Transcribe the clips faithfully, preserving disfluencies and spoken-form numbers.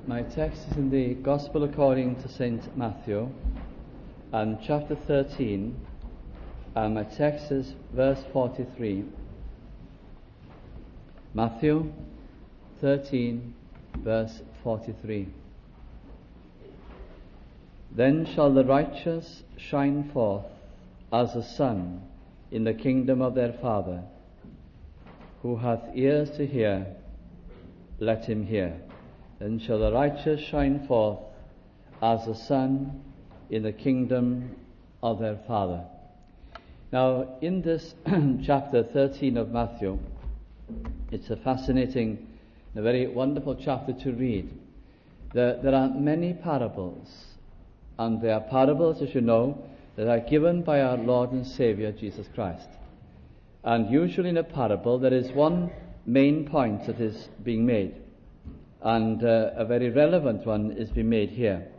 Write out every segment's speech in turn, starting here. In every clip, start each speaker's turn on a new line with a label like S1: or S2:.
S1: My text is in the Gospel according to Saint Matthew, and chapter thirteen, and my text is verse forty-three. Matthew thirteen, verse forty-three. Then shall the righteous shine forth as the sun in the kingdom of their Father. Who hath ears to hear, let him hear. Then shall the righteous shine forth as the sun in the kingdom of their Father. Now, in this chapter thirteen of Matthew, it's a fascinating, a very wonderful chapter to read. There, there are many parables, and they are parables, as you know, that are given by our Lord and Saviour, Jesus Christ. And usually in a parable, there is one main point that is being made. And uh, a very relevant one is being made here.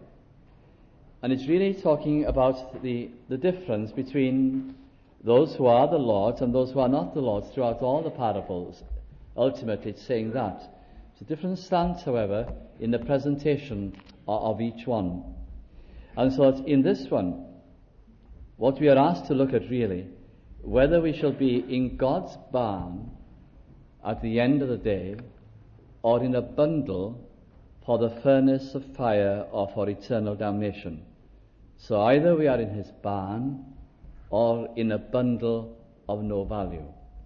S1: And it's really talking about the, the difference between those who are the Lord's and those who are not the Lord's throughout all the parables. Ultimately, it's saying that. It's a different stance, however, in the presentation of, of each one. And so in this one, what we are asked to look at really, whether we shall be in God's barn at the end of the day, or in a bundle for the furnace of fire or for eternal damnation. So either we are in his barn or in a bundle of no value.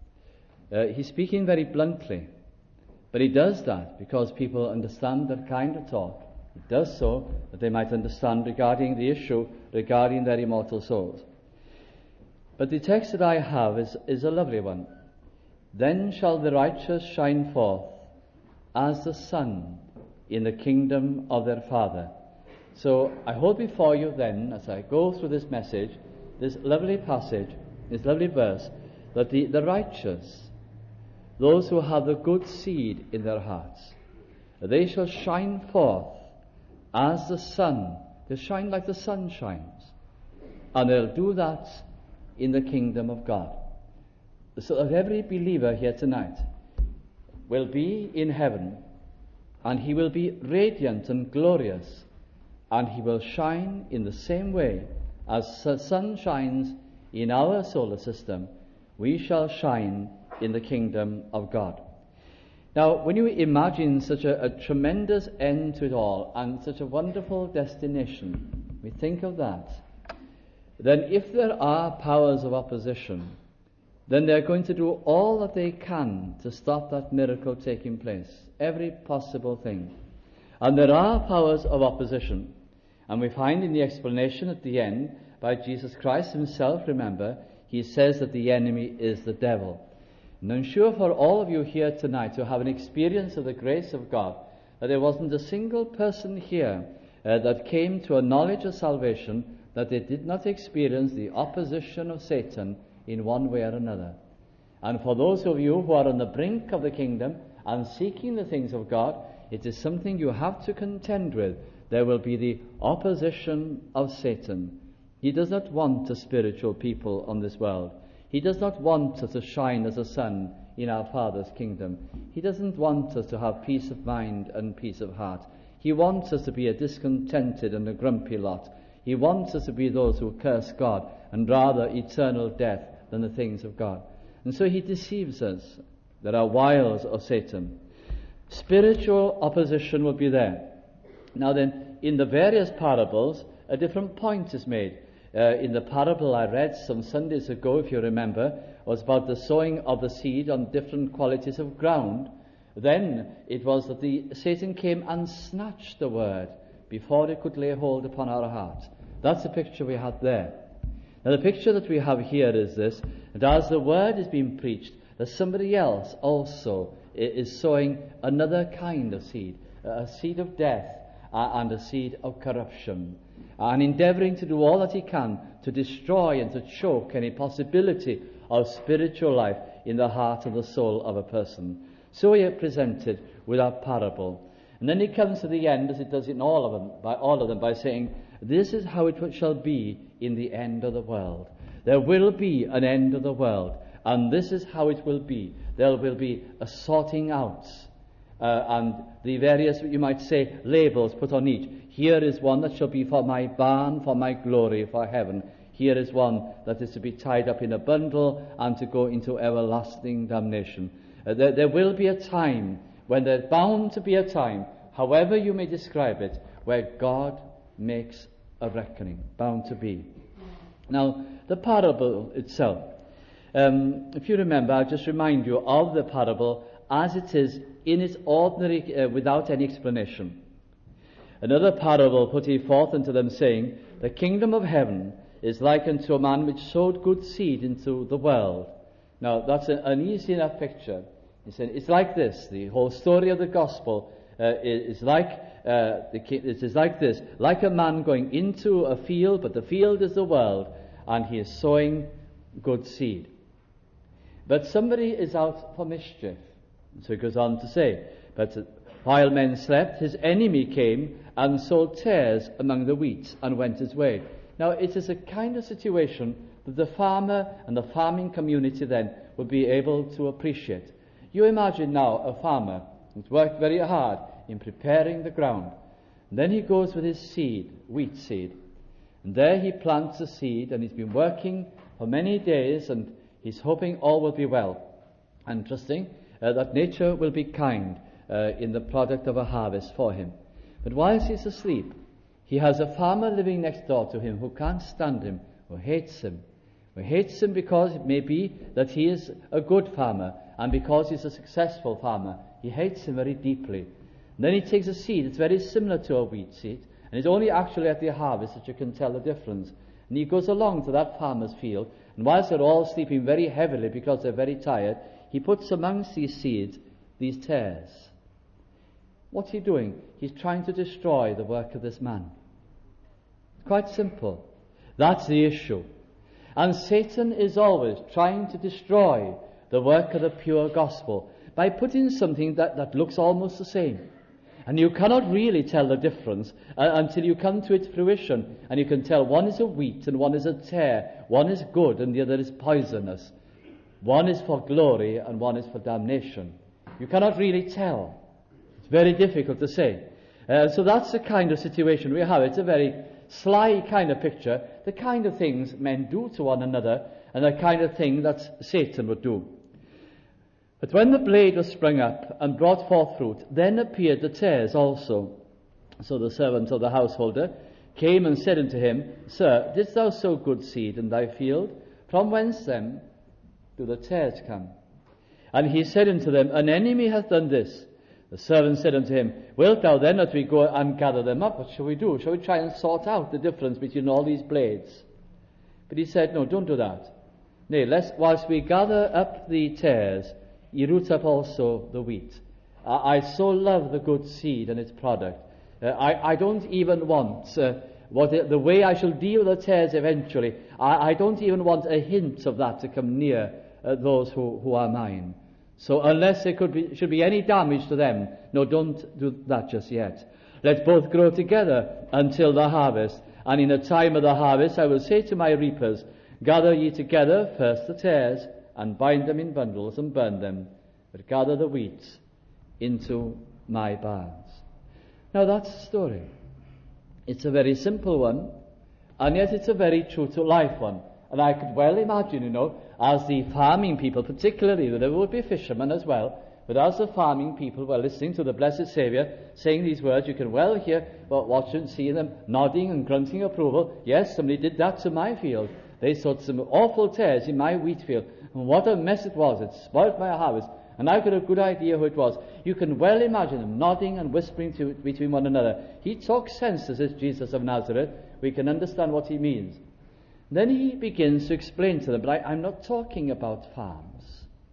S1: Uh, he's speaking very bluntly, but he does that because people understand that kind of talk. He does so that they might understand regarding the issue regarding their immortal souls. But the text that I have is, is a lovely one. Then shall the righteous shine forth as the sun in the kingdom of their Father. So I hold before you then, as I go through this message, this lovely passage, this lovely verse, that the, the righteous, those who have the good seed in their hearts, they shall shine forth as the sun. They'll shine like the sun shines. And they'll do that in the kingdom of God. So that every believer here tonight will be in heaven, and he will be radiant and glorious, and he will shine in the same way as the sun shines in our solar system. We shall shine in the kingdom of God. Now, when you imagine such a, a tremendous end to it all, and such a wonderful destination, we think of that, then if there are powers of opposition, then they're going to do all that they can to stop that miracle taking place. Every possible thing. And there are powers of opposition. And we find in the explanation at the end by Jesus Christ himself, remember, he says that the enemy is the devil. And I'm sure for all of you here tonight who have an experience of the grace of God, that there wasn't a single person here uh, that came to a knowledge of salvation that they did not experience the opposition of Satan in one way or another. And for those of you who are on the brink of the kingdom and seeking the things of God, it is something you have to contend with. There will be the opposition of Satan. He does not want a spiritual people on this world. He does not want us to shine as a sun in our Father's kingdom. He doesn't want us to have peace of mind and peace of heart. He wants us to be a discontented and a grumpy lot. He wants us to be those who curse God and rather eternal death than the things of God. And so he deceives us. There are wiles of Satan. Spiritual opposition will be there. Now then, in the various parables, a different point is made. Uh, in the parable I read some Sundays ago, if you remember, was about the sowing of the seed on different qualities of ground. Then it was that the Satan came and snatched the word before it could lay hold upon our hearts. That's the picture we had there. Now the picture that we have here is this, that as the word is being preached, that somebody else also is sowing another kind of seed, a seed of death and a seed of corruption, and endeavouring to do all that he can to destroy and to choke any possibility of spiritual life in the heart and the soul of a person. So he is presented with our parable. And then he comes to the end, as it does in all of them, by all of them, by saying, this is how it shall be in the end of the world. There will be an end of the world, and this is how it will be. There will be a sorting out uh, and the various, you might say, labels put on each. Here is one that shall be for my barn, for my glory, for heaven. Here is one that is to be tied up in a bundle and to go into everlasting damnation. Uh, there, there will be a time when there's bound to be a time, however you may describe it, where God makes a reckoning, bound to be. Now, the parable itself, um, if you remember, I'll just remind you of the parable as it is in its ordinary, uh, without any explanation. Another parable put he forth unto them, saying, the kingdom of heaven is like unto a man which sowed good seed into the world. Now, that's a, an easy enough picture. He said, it's like this. The whole story of the gospel uh, is, is like uh, the, it is like this: like a man going into a field, but the field is the world, and he is sowing good seed. But somebody is out for mischief. So he goes on to say, but while men slept, his enemy came and sowed tares among the wheat and went his way. Now, it is a kind of situation that the farmer and the farming community then would be able to appreciate. You imagine now a farmer who's worked very hard in preparing the ground. And then he goes with his seed, wheat seed. And there he plants the seed, and he's been working for many days, and he's hoping all will be well, and trusting uh, that nature will be kind uh, in the product of a harvest for him. But whilst he's asleep, he has a farmer living next door to him who can't stand him, who hates him. Who hates him because it may be that he is a good farmer, and because he's a successful farmer, he hates him very deeply. And then he takes a seed that's very similar to a wheat seed, and it's only actually at the harvest that you can tell the difference. And he goes along to that farmer's field, and whilst they're all sleeping very heavily because they're very tired, he puts amongst these seeds these tares. What's he doing? He's trying to destroy the work of this man. Quite simple. That's the issue. And Satan is always trying to destroy the work of the pure gospel by putting something that, that looks almost the same. And you cannot really tell the difference uh, until you come to its fruition, and you can tell one is a wheat and one is a tare, one is good and the other is poisonous. One is for glory and one is for damnation. You cannot really tell. It's very difficult to say. Uh, so that's the kind of situation we have. It's a very sly kind of picture, the kind of things men do to one another, and the kind of thing that Satan would do. But when the blade was sprung up and brought forth fruit, then appeared the tares also. So the servant of the householder came and said unto him, Sir, didst thou sow good seed in thy field? From whence then do the tares come? And he said unto them, An enemy hath done this. The servant said unto him, Wilt thou then that we go and gather them up? What shall we do? Shall we try and sort out the difference between all these blades? But he said, No, don't do that. Nay, lest whilst we gather up the tares, ye root up also the wheat. Uh, I so love the good seed and its product. Uh, I, I don't even want, uh, what the, the way I shall deal with the tares eventually, I, I don't even want a hint of that to come near uh, those who, who are mine. So unless there could be, should be any damage to them, no, don't do that just yet. Let both grow together until the harvest. And in the time of the harvest I will say to my reapers, Gather ye together first the tares, and bind them in bundles and burn them, but gather the wheat into my barns. Now that's the story. It's a very simple one, and yet it's a very true-to-life one. And I could well imagine, you know, as the farming people, particularly, there would be fishermen as well, but as the farming people were listening to the Blessed Saviour saying these words, you can well hear, well, watch and see them nodding and grunting approval. Yes, somebody did that to my field. They sowed some awful tares in my wheat field. And what a mess it was. It spoilt my harvest. And I've got a good idea who it was. You can well imagine them nodding and whispering to, between one another. He talks sense, this is Jesus of Nazareth. We can understand what he means. Then he begins to explain to them, but I, I'm not talking about farms.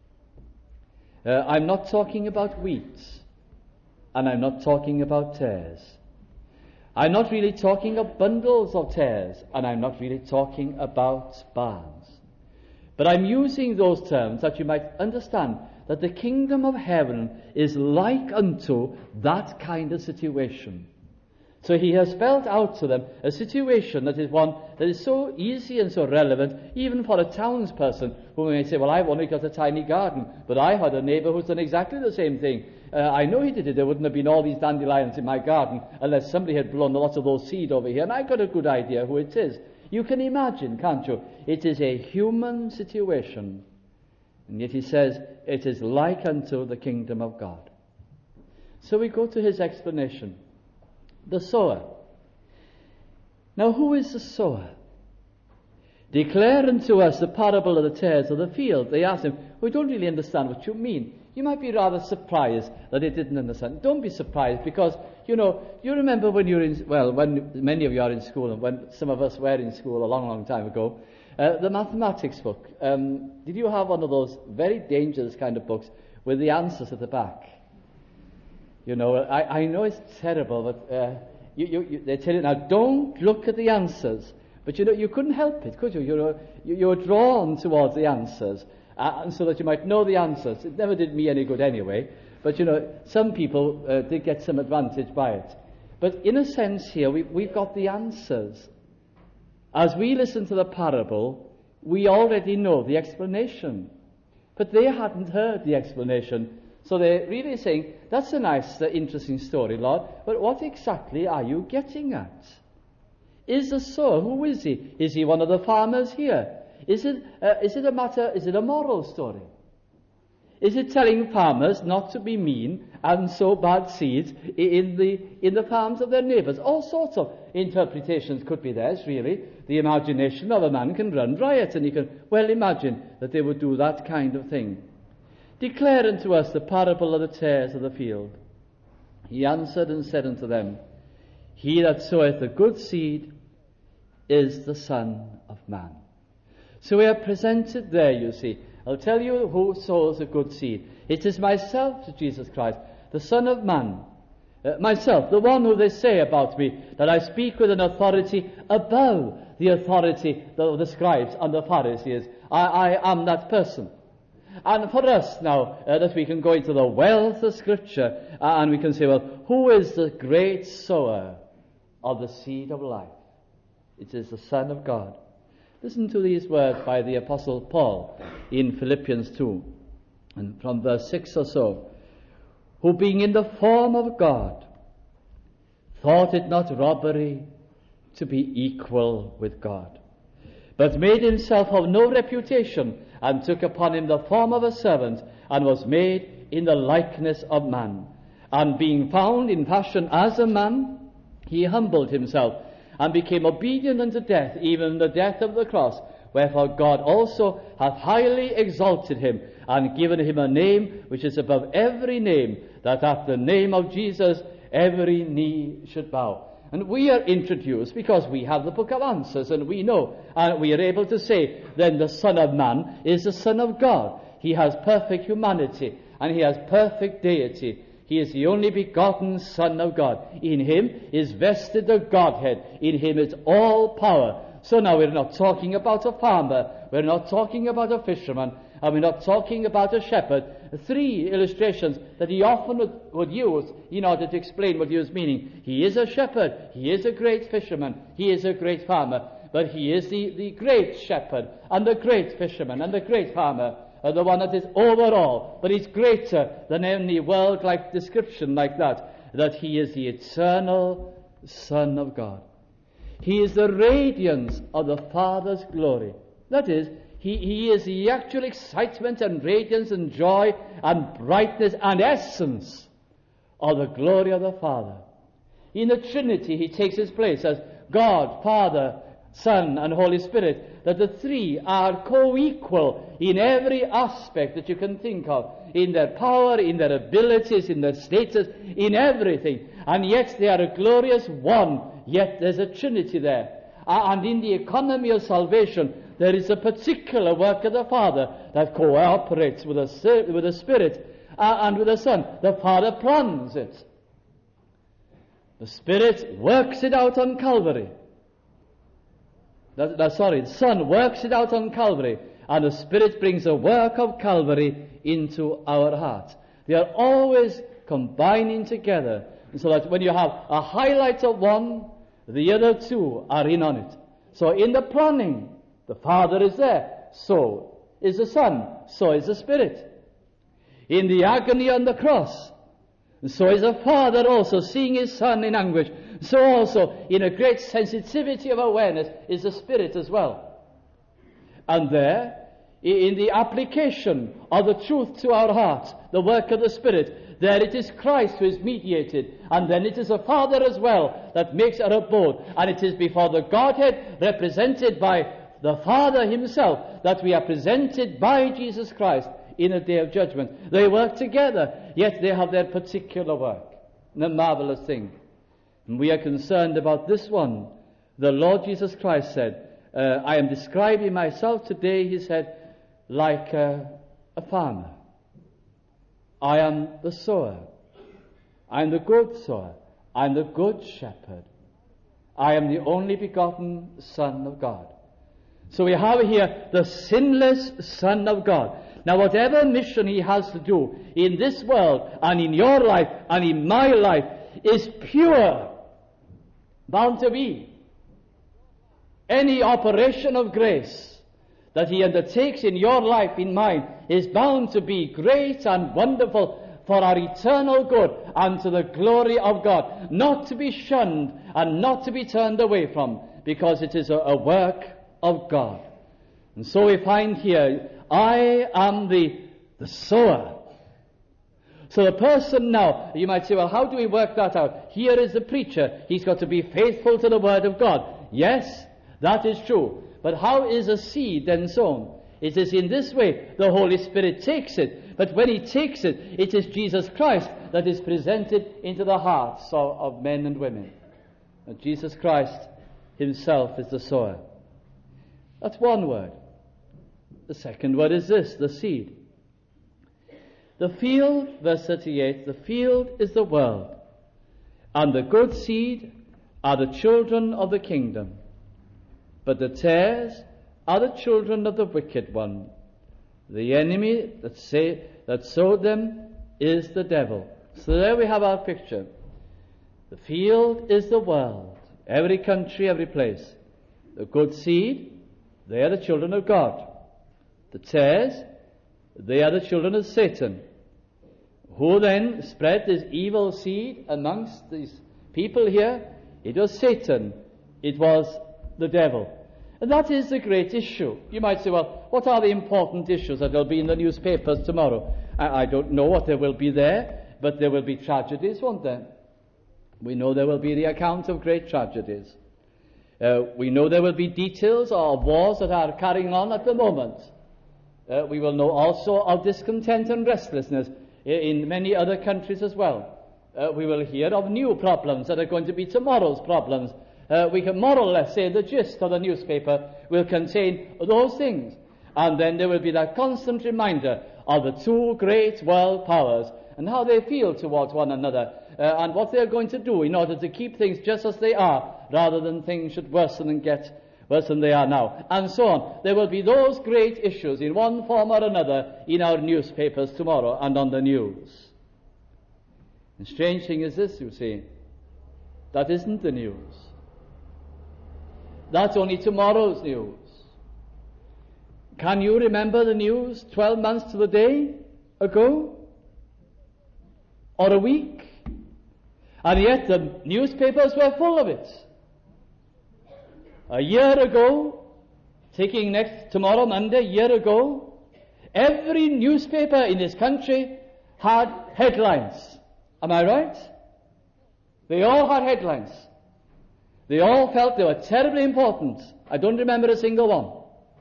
S1: Uh, I'm not talking about wheat. And I'm not talking about tares. I'm not really talking of bundles of tares. And I'm not really talking about barns. But I'm using those terms that you might understand that the kingdom of heaven is like unto that kind of situation. So he has spelled out to them a situation that is one that is so easy and so relevant, even for a townsperson who may say, well, I've only got a tiny garden, but I had a neighbour who's done exactly the same thing. Uh, I know he did it. There wouldn't have been all these dandelions in my garden unless somebody had blown lots of those seed over here, and I've got a good idea who it is. You can imagine, can't you? It is a human situation. And yet he says, it is like unto the kingdom of God. So we go to his explanation. The sower. Now, who is the sower? Declare unto us the parable of the tares of the field. They asked him, we don't really understand what you mean. You might be rather surprised that they didn't understand. Don't be surprised, because, you know, you remember when you were in, well, when many of you are in school, and when some of us were in school a long, long time ago, uh, the mathematics book. Um, did you have one of those very dangerous kind of books with the answers at the back? You know, I, I know it's terrible, but uh, you, you, you, they tell you now, don't look at the answers. But you know, you couldn't help it, could you? You know, you, you were drawn towards the answers, uh, and so that you might know the answers. It never did me any good anyway. But you know, some people uh, did get some advantage by it. But in a sense here, we, we've got the answers. As we listen to the parable, we already know the explanation. But they hadn't heard the explanation. So they're really saying, that's a nice, uh, interesting story, Lord, but what exactly are you getting at? Is the sower, who is he? Is he one of the farmers here? Is it, uh, is it a matter, is it a moral story? Is it telling farmers not to be mean and sow bad seeds in the, in the farms of their neighbours? All sorts of interpretations could be theirs, really. The imagination of a man can run riot, and he can well imagine that they would do that kind of thing. Declare unto us the parable of the tares of the field. He answered and said unto them, He that soweth the good seed is the Son of Man. So we are presented there, you see. I'll tell you who sows a good seed. It is myself, Jesus Christ, the Son of Man. Uh, myself, the one who they say about me, that I speak with an authority above the authority of the scribes and the Pharisees. I, I am that person. And for us now, uh, that we can go into the wealth of Scripture, uh, and we can say, well, who is the great sower of the seed of life? It is the Son of God. Listen to these words by the Apostle Paul in Philippians two, and from verse six or so. Who being in the form of God, thought it not robbery to be equal with God, but made himself of no reputation, and took upon him the form of a servant, and was made in the likeness of man. And being found in fashion as a man, he humbled himself, and became obedient unto death, even the death of the cross. Wherefore God also hath highly exalted him, and given him a name which is above every name, that at the name of Jesus every knee should bow. And we are introduced because we have the book of answers, and we know, and we are able to say, then the Son of Man is the Son of God. He has perfect humanity, and he has perfect deity. He is the only begotten Son of God. In him is vested the Godhead. In him is all power. So now we're not talking about a farmer, we're not talking about a fisherman, and we're not talking about a shepherd. Three illustrations that he often would, would use in order to explain what he was meaning. He is a shepherd, he is a great fisherman, he is a great farmer, but he is the, the great shepherd, and the great fisherman, and the great farmer, uh, the one that is over all, but is greater than any world-like description like that, that he is the eternal Son of God. He is the radiance of the Father's glory. That is, He, he is the actual excitement and radiance and joy and brightness and essence of the glory of the Father. In the Trinity, he takes his place as God, Father, Son, and Holy Spirit, that the three are co-equal in every aspect that you can think of, in their power, in their abilities, in their status, in everything. And yet they are a glorious one, yet there's a Trinity there. And in the economy of salvation, there is a particular work of the Father that cooperates with the, with the Spirit uh, and with the Son. The Father plans it. The Spirit works it out on Calvary. That, that, sorry, the Son works it out on Calvary, and the Spirit brings the work of Calvary into our hearts. They are always combining together. So that when you have a highlight of one, the other two are in on it. So in the planning, the Father is there. So is the Son. So is the Spirit. In the agony on the cross, so is the Father also seeing his Son in anguish. So also, in a great sensitivity of awareness, is the Spirit as well. And there, in the application of the truth to our hearts, the work of the Spirit, there it is Christ who is mediated, and then it is the Father as well that makes our abode, and it is before the Godhead, represented by the Father himself, that we are presented by Jesus Christ in a day of judgment. They work together, yet they have their particular work. And a marvelous thing. And we are concerned about this one. The Lord Jesus Christ said, uh, I am describing myself today, he said, like uh, a farmer. I am the sower. I am the good sower. I am the good shepherd. I am the only begotten Son of God. So we have here the sinless Son of God. Now whatever mission he has to do in this world and in your life and in my life is pure, bound to be. Any operation of grace that he undertakes in your life, in mine, is bound to be great and wonderful for our eternal good and to the glory of God, not to be shunned and not to be turned away from, because it is a, a work of God. And so we find here, I am the, the sower. So the person now, you might say, well, how do we work that out? Here is the preacher. He's got to be faithful to the Word of God. Yes, that is true. But how is a seed then sown? It is in this way the Holy Spirit takes it. But when he takes it, it is Jesus Christ that is presented into the hearts of, of men and women. And Jesus Christ himself is the sower. That's one word. The second word is this, the seed. The field, verse thirty-eight, the field is the world, and the good seed are the children of the kingdom. But the tares are the children of the wicked one. The enemy that say that sowed them is the devil. So there we have our picture. The field is the world, every country, every place. The good seed, they are the children of God. The tares, they are the children of Satan. Who then spread this evil seed amongst these people here? It was Satan. It was the devil. And that is the great issue. You might say, well, what are the important issues that will be in the newspapers tomorrow? I, I don't know what there will be there, but there will be tragedies, won't there? We know there will be the account of great tragedies. Uh, we know there will be details of wars that are carrying on at the moment. Uh, we will know also of discontent and restlessness in many other countries as well. Uh, we will hear of new problems that are going to be tomorrow's problems. Uh, we can more or less say the gist of the newspaper will contain those things. And then there will be that constant reminder of the two great world powers and how they feel towards one another uh, and what they are going to do in order to keep things just as they are, rather than things should worsen and get worse than they are now, and so on. There will be those great issues in one form or another in our newspapers tomorrow and on the news. The strange thing is this, you see, that isn't the news. That's only tomorrow's news. Can you remember the news twelve months to the day ago? Or a week? And yet the newspapers were full of it. A year ago, taking next tomorrow, Monday, a year ago, every newspaper in this country had headlines. Am I right? They all had headlines. They all felt they were terribly important. I don't remember a single one.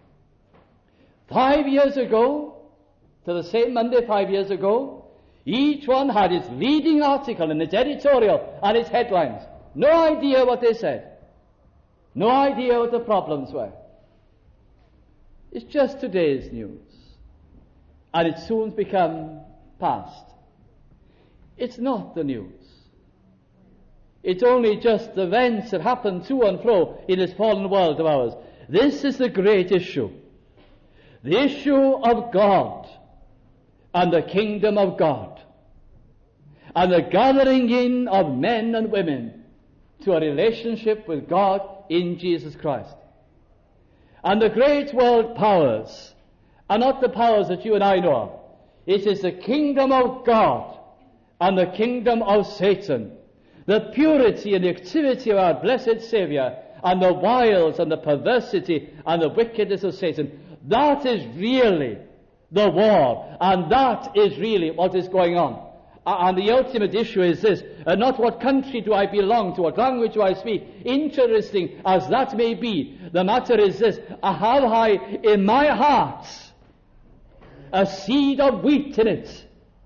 S1: Five years ago, to the same Monday five years ago, each one had its leading article and its editorial and its headlines. No idea what they said. No idea what the problems were. It's just today's news. And it's soon become past. It's not the news. It's only just events that happen to and fro in this fallen world of ours. This is the great issue. The issue of God and the kingdom of God. and the gathering in of men and women to a relationship with God in Jesus Christ. And the great world powers are not the powers that you and I know of. It is the kingdom of God and the kingdom of Satan. The purity and the activity of our blessed Saviour and the wiles and the perversity and the wickedness of Satan. That is really the war, and that is really what is going on. And the ultimate issue is this, uh, not what country do I belong to, what language do I speak, interesting as that may be. The matter is this, uh, have I in my heart a seed of wheat in it?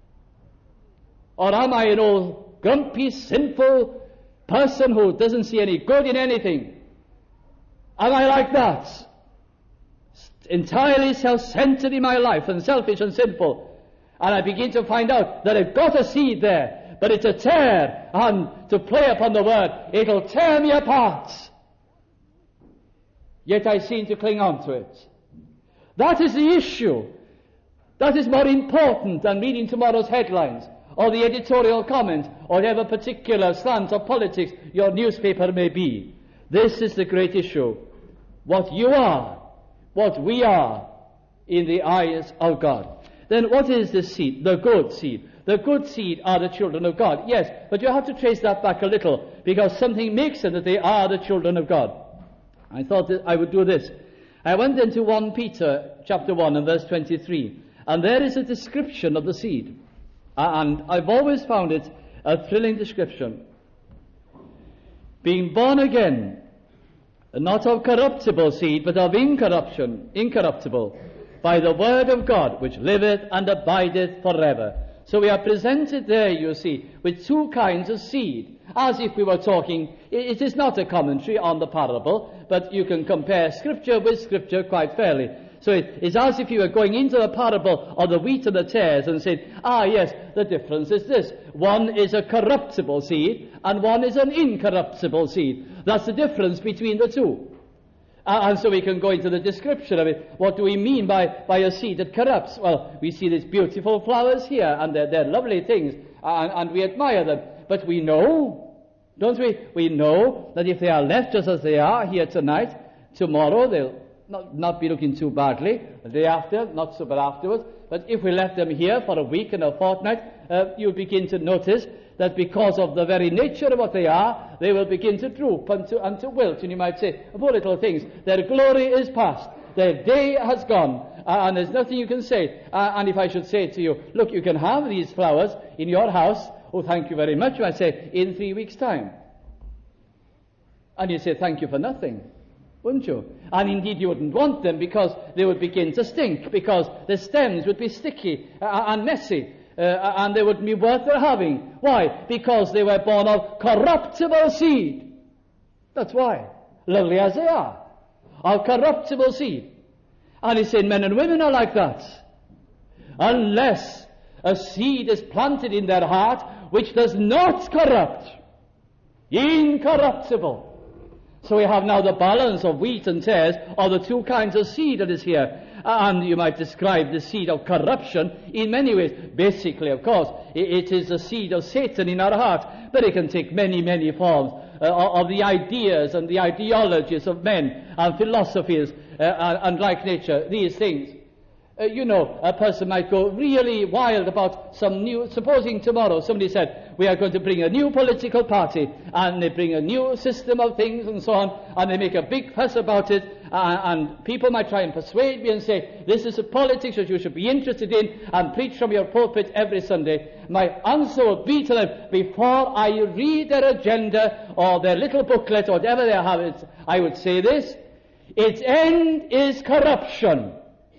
S1: Or am I an old grumpy, sinful person who doesn't see any good in anything? Am I like that? Entirely self-centered in my life and selfish and sinful. And I begin to find out that I've got a seed there, but it's a tear, and to play upon the word, it'll tear me apart. Yet I seem to cling on to it. That is the issue. That is more important than reading tomorrow's headlines, or the editorial comment, or whatever particular slant of politics your newspaper may be. This is the great issue. What you are, what we are, in the eyes of God. Then what is the seed? The good seed. The good seed are the children of God. Yes, but you have to trace that back a little, because something makes it that they are the children of God. I thought that I would do this. I went into First Peter chapter one and verse twenty-three, and there is a description of the seed. And I've always found it a thrilling description. Being born again, not of corruptible seed, but of incorruption, incorruptible, by the word of God, which liveth and abideth forever. So we are presented there, you see, with two kinds of seed, as if we were talking. It is not a commentary on the parable, but you can compare Scripture with Scripture quite fairly. So it is as if you were going into the parable of the wheat and the tares and saying, ah yes, the difference is this. One is a corruptible seed, and one is an incorruptible seed. That's the difference between the two. Uh, and so we can go into the description of it. What do we mean by, by a seed that corrupts? Well, we see these beautiful flowers here, and they're, they're lovely things, and, and we admire them. But we know, don't we? We know that if they are left just as they are here tonight, tomorrow they'll not, not be looking too badly. The day after, not so bad afterwards. But if we left them here for a week and a fortnight, uh, you'll begin to notice that because of the very nature of what they are, they will begin to droop and to, and to wilt. And you might say, poor little things, their glory is past, their day has gone, uh, and there's nothing you can say. Uh, and if I should say to you, look, you can have these flowers in your house, oh, thank you very much, you might say, in three weeks' time. And you'd say, thank you for nothing, wouldn't you? And indeed you wouldn't want them, because they would begin to stink, because the stems would be sticky uh, and messy. Uh, and they wouldn't be worth their having. Why? Because they were born of corruptible seed. That's why. Lovely as they are. Of corruptible seed. And he said men and women are like that. Unless a seed is planted in their heart which does not corrupt. Incorruptible. So we have now the balance of wheat and tares, or the two kinds of seed that is here. And you might describe the seed of corruption in many ways. Basically, of course, it is the seed of Satan in our heart, but it can take many, many forms uh, of the ideas and the ideologies of men and philosophies uh, and, and like nature, these things. Uh, you know, a person might go really wild about some new, supposing tomorrow somebody said, we are going to bring a new political party, and they bring a new system of things and so on, and they make a big fuss about it, uh, and people might try and persuade me and say, this is a politics that you should be interested in, and preach from your pulpit every Sunday. My answer would be to them, before I read their agenda, or their little booklet, or whatever they have, it, I would say this, its end is corruption.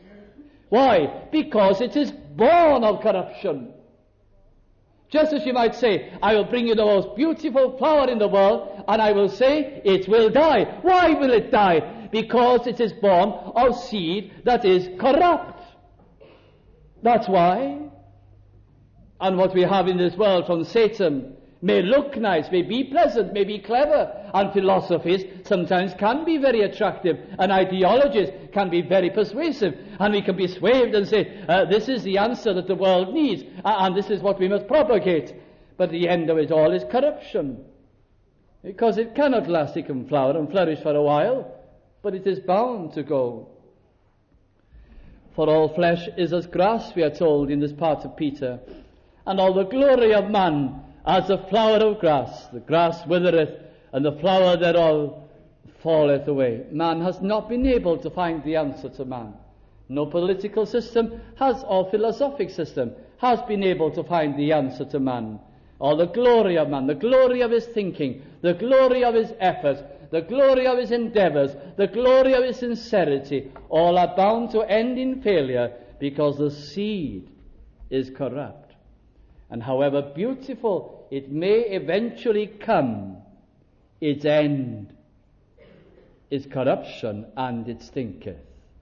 S1: Why? Because it is born of corruption. Just as you might say, I will bring you the most beautiful flower in the world, and I will say, it will die. Why will it die? Because it is born of seed that is corrupt. That's why. And what we have in this world from Satan may look nice, may be pleasant, may be clever, and philosophies sometimes can be very attractive, and ideologies can be very persuasive, and we can be swayed and say, uh, this is the answer that the world needs, uh, and this is what we must propagate. But the end of it all is corruption. Because it cannot last. It can flower and flourish for a while, but it is bound to go. For all flesh is as grass, we are told in this part of Peter, and all the glory of man as the flower of grass. The grass withereth, and the flower thereof falleth away. Man has not been able to find the answer to man. No political system has, or philosophic system, has been able to find the answer to man. All the glory of man, the glory of his thinking, the glory of his efforts, the glory of his endeavors, the glory of his sincerity, all are bound to end in failure because the seed is corrupt. And however beautiful it may eventually come, its end is corruption, and it stinketh.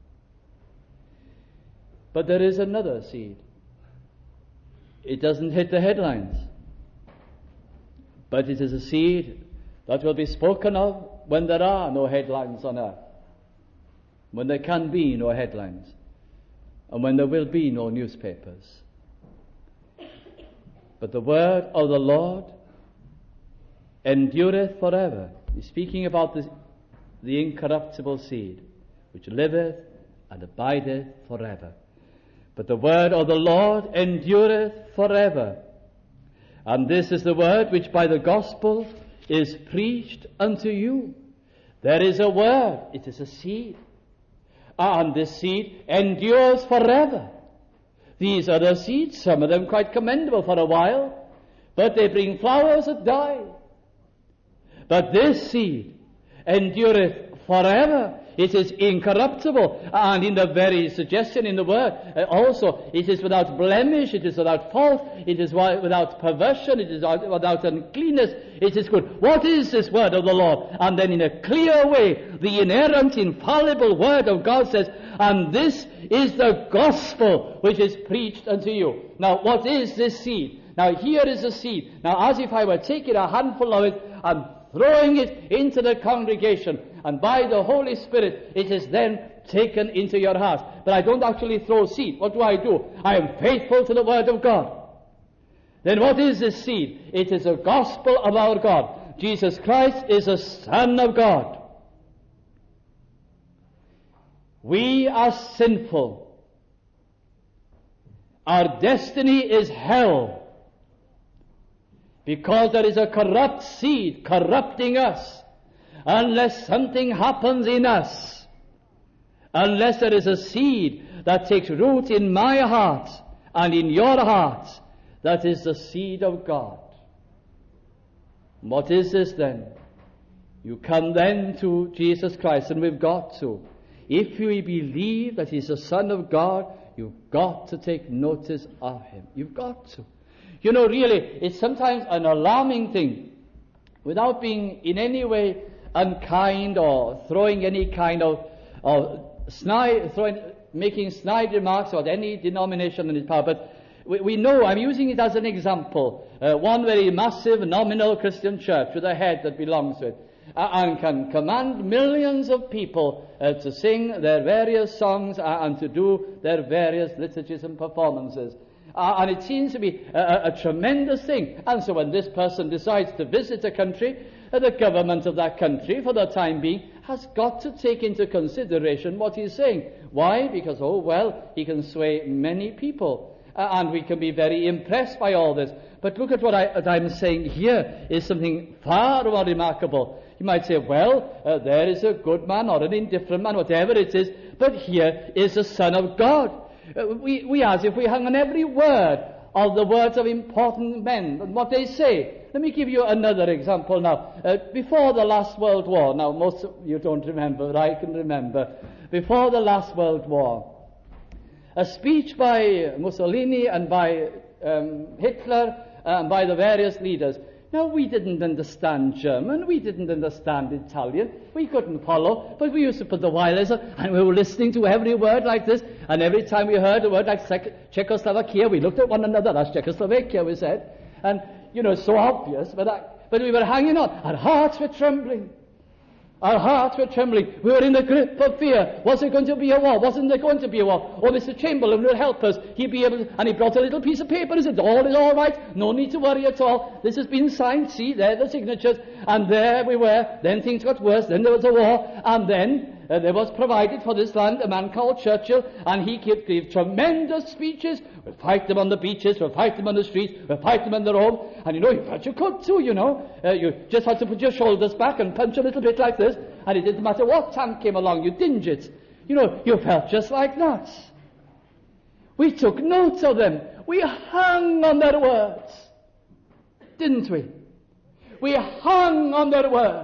S1: But there is another seed. It doesn't hit the headlines, but it is a seed that will be spoken of when there are no headlines on earth, when there can be no headlines, and when there will be no newspapers. But the word of the Lord endureth forever. He's speaking about this, the incorruptible seed, which liveth and abideth forever. But the word of the Lord endureth forever. And this is the word which by the gospel is preached unto you. There is a word, it is a seed, and this seed endures forever. These other seeds, some of them quite commendable for a while, but they bring flowers that die. But this seed endureth forever. It is incorruptible, and in the very suggestion in the word, uh, also, it is without blemish, it is without fault, it is without perversion, it is without uncleanness, it is good. What is this word of the Lord? And then in a clear way, the inerrant, infallible word of God says, and this is the gospel which is preached unto you. Now, what is this seed? Now, here is a seed. Now, as if I were taking a handful of it and throwing it into the congregation, and by the Holy Spirit it is then taken into your heart. But I don't actually throw seed. What do I do? I am faithful to the Word of God. Then what is this seed? It is the gospel of our God. Jesus Christ is the Son of God. We are sinful. Our destiny is hell, because there is a corrupt seed corrupting us. Unless something happens in us, unless there is a seed that takes root in my heart and in your heart, that is the seed of God. What is this then? You come then to Jesus Christ, and we've got to. If we believe that He's the Son of God, you've got to take notice of Him. You've got to. You know, really, it's sometimes an alarming thing, without being in any way unkind or throwing any kind of, of snide, throwing, making snide remarks about any denomination in its power. But we, we know, I'm using it as an example, uh, one very massive nominal Christian church with a head that belongs to it, uh, and can command millions of people uh, to sing their various songs uh, and to do their various liturgies and performances. Uh, and it seems to be a, a tremendous thing. And so when this person decides to visit a country, uh, the government of that country, for the time being, has got to take into consideration what he's saying. Why? Because, oh, well, he can sway many people. Uh, and we can be very impressed by all this. But look at what, I, what I'm saying here is something far more remarkable. You might say, well, uh, there is a good man or an indifferent man, whatever it is, but here is the Son of God. Uh, we, we as if we hung on every word of the words of important men and what they say. Let me give you another example now. Uh, before the last World War, now most of you don't remember, but I can remember, before the last World War, a speech by Mussolini and by um, Hitler and by the various leaders. Now, we didn't understand German, we didn't understand Italian, we couldn't follow, but we used to put the wireless on, and we were listening to every word like this, and every time we heard a word like Czechoslovakia, we looked at one another, that's Czechoslovakia, we said, and, you know, so obvious, but, I, but we were hanging on, our hearts were trembling. Our hearts were trembling. We were in the grip of fear. Was there going to be a war? Wasn't there going to be a war? Oh, Mister Chamberlain will help us. He'd be able to, and he brought a little piece of paper and said, all is all right. No need to worry at all. This has been signed. See, there are the signatures. And there we were. Then things got worse. Then there was a war. And then uh, there was provided for this land a man called Churchill, and he gave, gave tremendous speeches. We'll fight them on the beaches. We'll fight them on the streets. We'll fight them on the road. And you know, you felt you could too, you know. Uh, you just had to put your shoulders back and punch a little bit like this. And it didn't matter what tank came along, you dinged it. You know, you felt just like that. We took notes of them. We hung on their words. Didn't we? We hung on their words.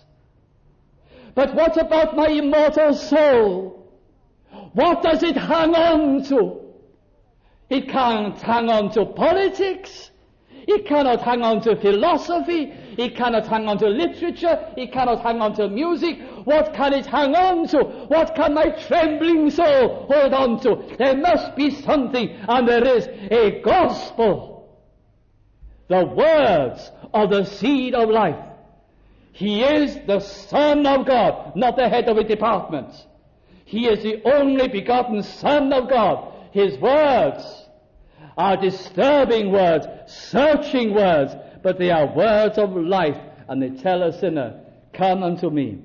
S1: But what about my immortal soul? What does it hang on to? It can't hang on to politics. It cannot hang on to philosophy. It cannot hang on to literature. It cannot hang on to music. What can it hang on to? What can my trembling soul hold on to? There must be something, and there is a gospel. The words of the seed of life. He is the Son of God, not the head of a department. He is the only begotten Son of God. His words are disturbing words, searching words, but they are words of life, and they tell a sinner, come unto me.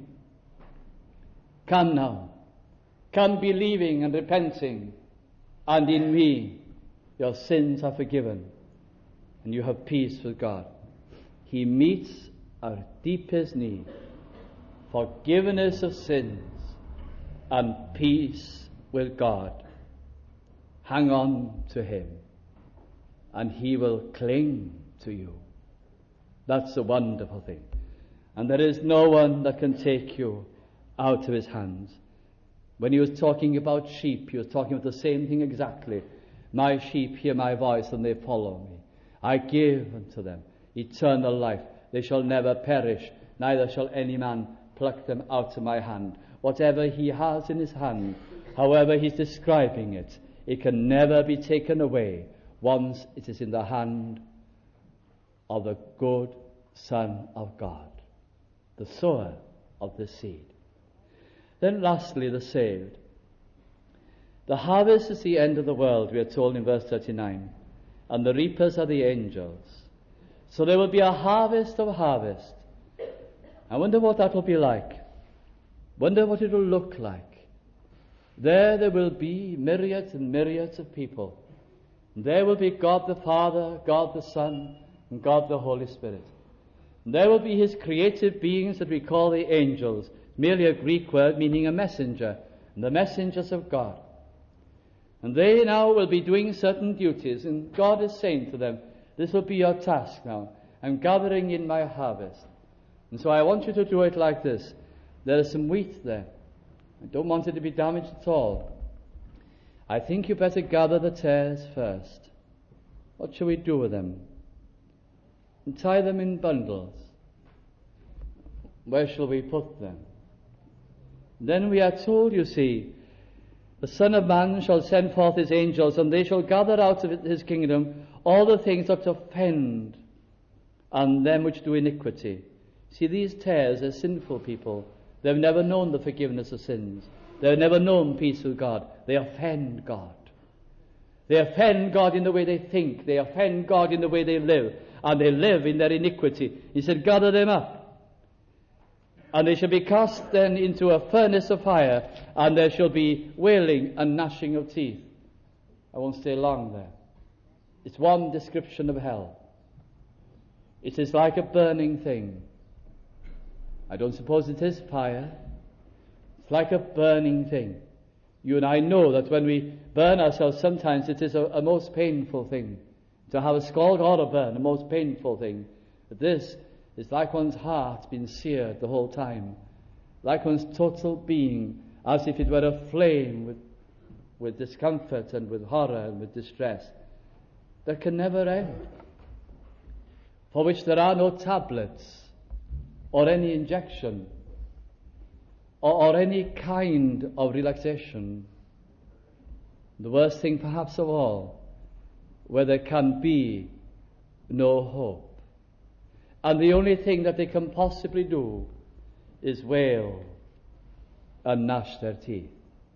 S1: Come now. Come believing and repenting, and in me your sins are forgiven, and you have peace with God. He meets our deepest need, forgiveness of sins and peace with God. Hang on to him, and he will cling to you. That's a wonderful thing. And there is no one that can take you out of his hands. When he was talking about sheep, he was talking about the same thing exactly. My sheep hear my voice, and they follow me. I give unto them eternal life. They shall never perish, neither shall any man pluck them out of my hand. Whatever he has in his hand, however he's describing it, it can never be taken away once it is in the hand of the good Son of God, the sower of the seed. Then lastly, the saved. The harvest is the end of the world, we are told in verse thirty-nine, and the reapers are the angels. So there will be a harvest of harvest. I wonder what that will be like. Wonder what it will look like. There there will be myriads and myriads of people. And there will be God the Father, God the Son, and God the Holy Spirit. And there will be his creative beings that we call the angels, merely a Greek word meaning a messenger, and the messengers of God. And they now will be doing certain duties, and God is saying to them, this will be your task now. I'm gathering in my harvest. And so I want you to do it like this. There is some wheat there. I don't want it to be damaged at all. I think you better gather the tares first. What shall we do with them? And tie them in bundles. Where shall we put them? Then we are told, you see, the Son of Man shall send forth his angels, and they shall gather out of his kingdom all the things that offend, and them which do iniquity. See, these tares are sinful people. They've never known the forgiveness of sins. They've never known peace with God. They offend God. They offend God in the way they think. They offend God in the way they live. And they live in their iniquity. He said, gather them up. And they shall be cast then into a furnace of fire, and there shall be wailing and gnashing of teeth. I won't stay long there. It's one description of hell. It is like a burning thing. I don't suppose it is fire. It's like a burning thing. You and I know that when we burn ourselves, sometimes it is a, a most painful thing. To have a scald or a burn, a most painful thing. But this is like one's heart being seared the whole time. Like one's total being, as if it were aflame with, with discomfort and with horror and with distress. That can never end. For which there are no tablets or any injection or, or any kind of relaxation. The worst thing perhaps of all, where there can be no hope. And the only thing that they can possibly do is wail and gnash their teeth.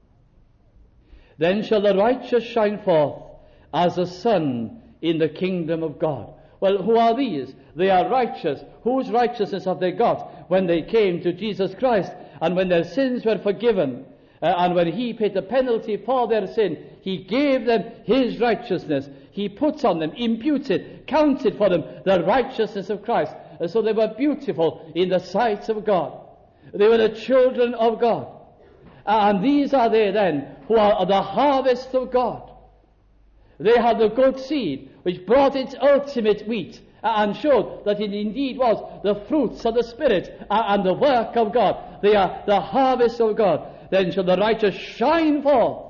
S1: Then shall the righteous shine forth as the sun in the kingdom of God. Well, who are these? They are righteous. Whose righteousness have they got? When they came to Jesus Christ, and when their sins were forgiven, uh, and when he paid the penalty for their sin, he gave them his righteousness. He puts on them, imputed, counted for them the righteousness of Christ. And so they were beautiful in the sight of God. They were the children of God. And these are they then who are the harvest of God. They had the good seed which brought its ultimate wheat and showed that it indeed was the fruits of the Spirit and the work of God. They are the harvest of God. Then shall the righteous shine forth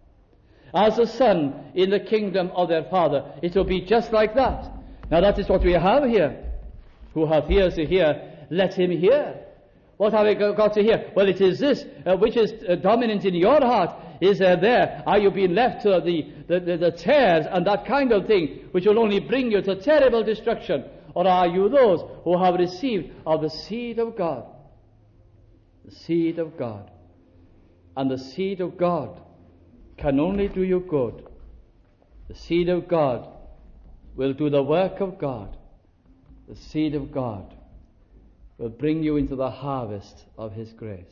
S1: as the sun in the kingdom of their Father. It will be just like that. Now that is what we have here. Who hath ears to hear, let him hear. What have we got to hear? Well, it is this uh, which is uh, dominant in your heart. Is there there? Are you being left to the, the, the, the tares and that kind of thing, which will only bring you to terrible destruction? Or are you those who have received of the seed of God? The seed of God. And the seed of God can only do you good. The seed of God will do the work of God. The seed of God will bring you into the harvest of his grace.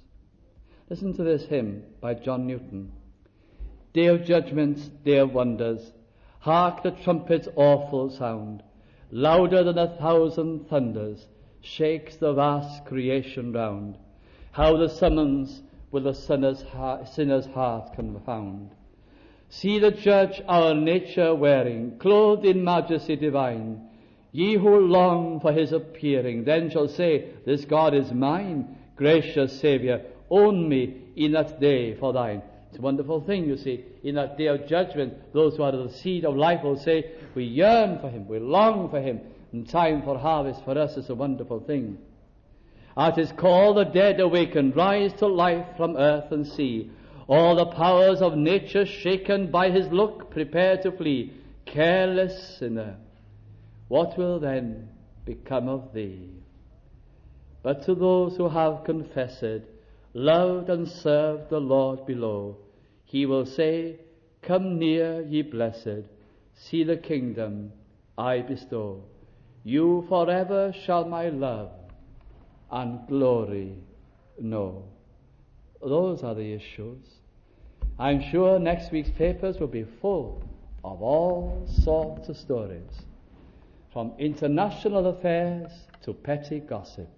S1: Listen to this hymn by John Newton. Day of judgment, day of wonders, hark the trumpet's awful sound, louder than a thousand thunders, shakes the vast creation round. How the summons will the sinner's heart, sinner's heart confound. See the judge our nature wearing, clothed in majesty divine. Ye who long for his appearing, then shall say, this God is mine. Gracious Saviour, own me in that day for thine. It's a wonderful thing, you see. In that day of judgment, those who are the seed of life will say, we yearn for him, we long for him, and time for harvest for us is a wonderful thing. At his call the dead awaken, rise to life from earth and sea. All the powers of nature shaken by his look prepare to flee. Careless sinner, what will then become of thee? But to those who have confessed, loved and served the Lord below, he will say, come near, ye blessed, see the kingdom I bestow. You forever shall my love and glory know. Those are the issues. I'm sure next week's papers will be full of all sorts of stories, from international affairs to petty gossip.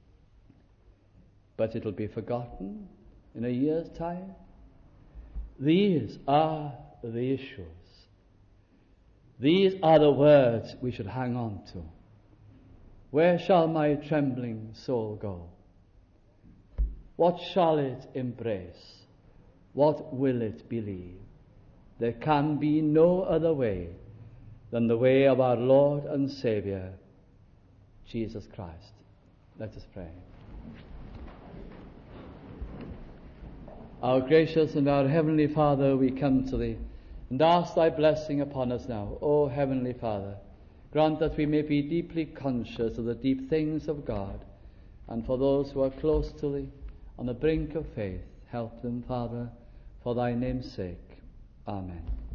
S1: But it'll be forgotten in a year's time. These are the issues. These are the words we should hang on to. Where shall my trembling soul go? What shall it embrace? What will it believe? There can be no other way than the way of our Lord and Saviour, Jesus Christ. Let us pray. Our gracious and our heavenly Father, we come to thee and ask thy blessing upon us now. O heavenly Father, grant that we may be deeply conscious of the deep things of God, and for those who are close to thee, on the brink of faith, help them, Father, for thy name's sake. Amen.